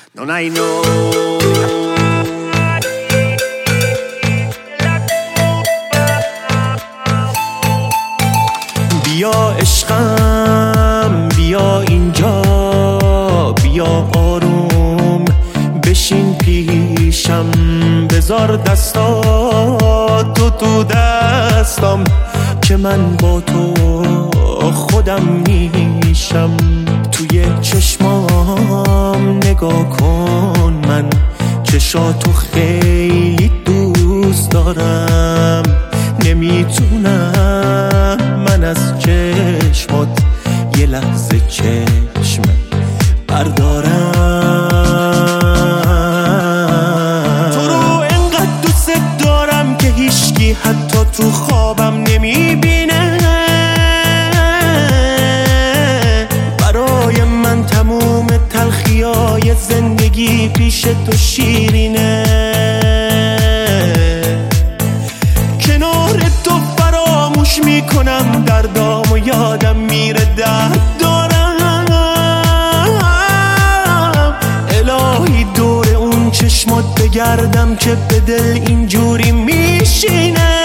Non hay no. بیا عشقم بیا اینجا، بیا آروم بشین پیشم، بذار دستاتو تو دستم که من با تو خودم میشم. توی چشمام نگاه کن، من چشاتو خیلی دوست دارم، نمیتونم من از چشمات یه لحظه چشم بردارم. تو رو انقدر دوست دارم که هیچکی حتی تو خوابم نمیبینه. برای من تموم تلخیای زندگی پیش تو شیرینه. کنار تو فراموش میکنم دردام و یادم میره درد دارم. الهی دور اون چشمات بگردم که به دل اینجوری میشینه.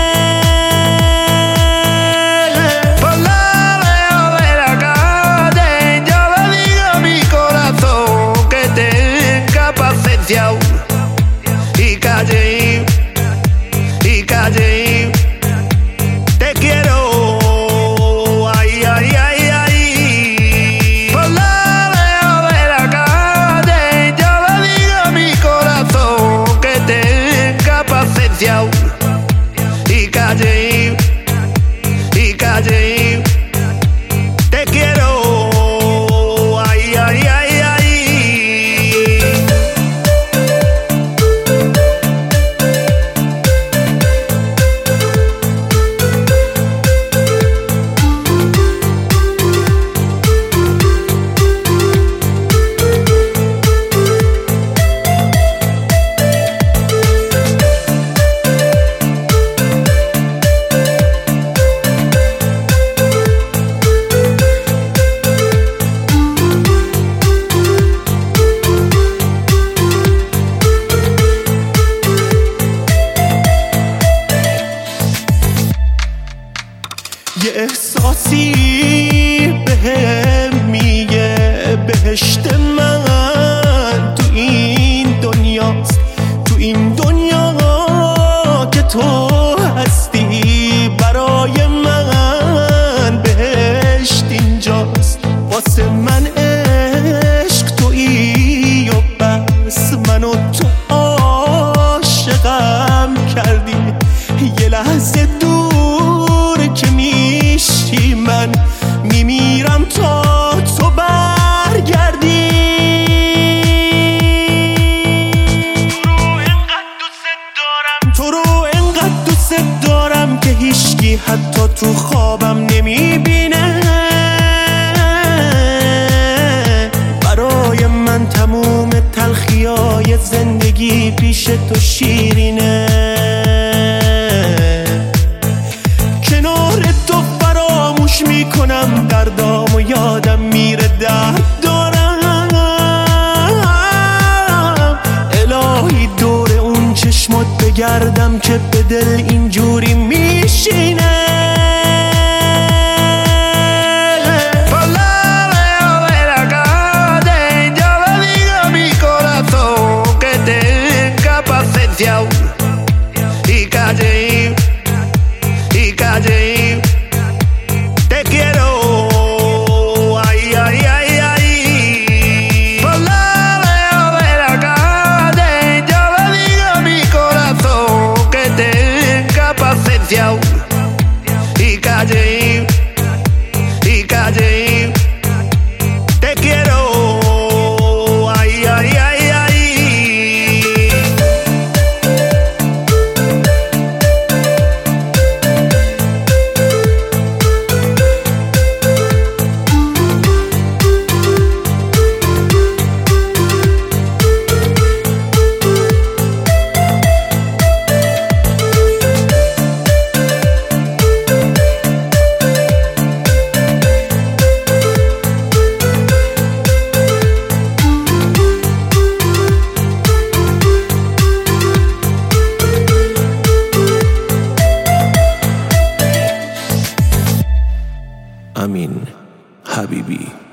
Y calle, y calle, te quiero, ay, ay, ay, ay. Por la veo de la calle, yo le digo a mi corazón que tenga paciencia. Y calle, y calle, te quiero. یه احساسی بهم میگه بهشت من تو این دنیاست، تو این دنیا که تو هستی. برای من بهشت اینجاست، واسه من عشق تویی و بس. منو تو عاشقم کردی، یه لحظه دور که میشی من میمیرم تا تو برگردی. تو رو انقدر دوست دارم که هیچکی حتی تو خوابم نمیبینه. برای من تموم تلخیای زندگی پیش تو شیرینه. کنار تو فراموش میکنم دردام و یادم میره درد دارم. الهی دور اون چشمات بگردم که به دل اینجوری میشینه. Y calle, y calle, te quiero, ay, ay, ay, ay. Por la veo de la calle, yo le digo a mi corazón que tenga paciencia. امین حبیبی.